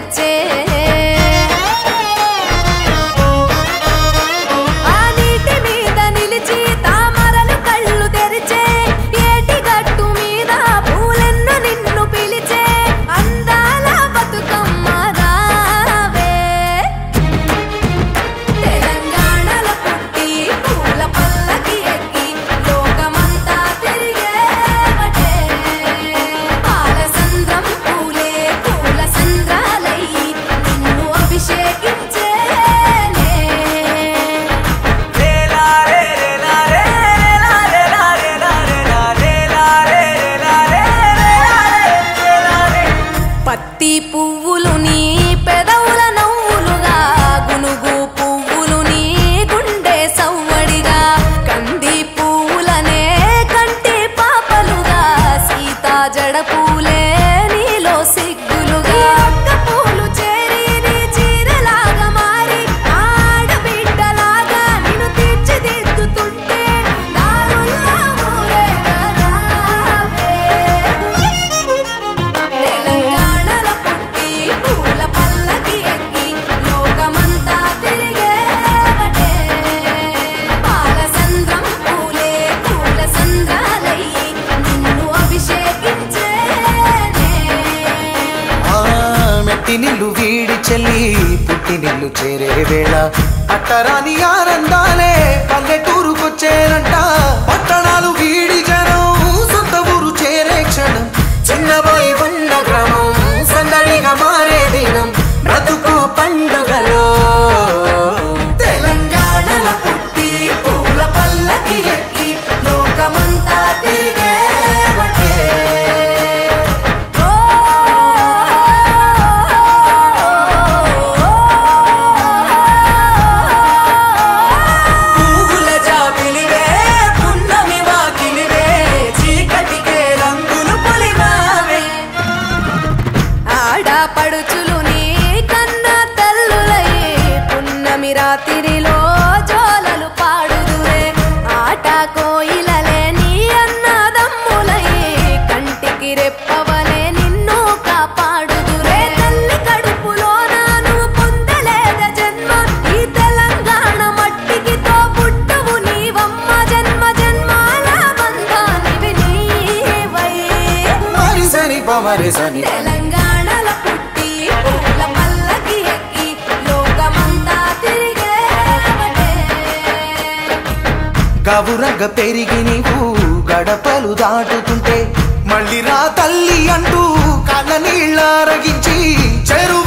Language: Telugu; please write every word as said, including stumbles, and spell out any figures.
తెచ్చే పువ్వులు నీ పెదవుల నవ్వులుగా గునుగు పువ్వులు నీ గుండె సవ్వడిగా కంది పువ్వులనే కంటి పాపలుగా సీతా జడ పూలే నీలో సిగ్గులుగా ఒక్క పూలు చేరి నీ చీరలాగా మారి ఆడబిడ్డలాగా నిన్ను తీర్చిదిద్దుతుంటే దారుల్లా ఊరేగారావే నిల్లు వీడి చెల్లి పుట్టి నిల్లు చేరే వేళ అట్టరాని ఆనందాలే పల్లెటూరుకొచ్చేనంట పట్టణాలు వీడి జనం సొంత ఊరు చేరే క్షణం చిన్నబోయి బండ గ్రామం సందడిగా మారే దినం బ్రతుకు పండుగలో తెలంగాణల పుట్టి పూల పల్లకి ఎక్కి లోకమంతా తిరిగేవటే పడుచులు నీ కన్న తల్లులయ్యే పున్నమి రాత్రిలో జోలలు పాడుదురే ఆట కోయిలలే నీ అన్నదమ్ములయ్యే కంటికి రెప్పవలే నిన్ను కాపాడుదురే తల్లి కడుపులో నాను పొందలేద జన్మ ఈ తెలంగాణ మట్టికి తో పుట్టవు నీవమ్మ జన్మ జన్మాల బంధానివి నీవై మరిసని పమరిసని తెలంగాణల పుట్టి పూల పల్లకి ఎక్కి లోకమంతా తిరిగేవటే గవురగ పెరిగి నీవు గడపలు దాటుతుంటే మళ్ళీ రా తల్లి అంటూ కళ్ళ నీళ్ళ రగించి చెరు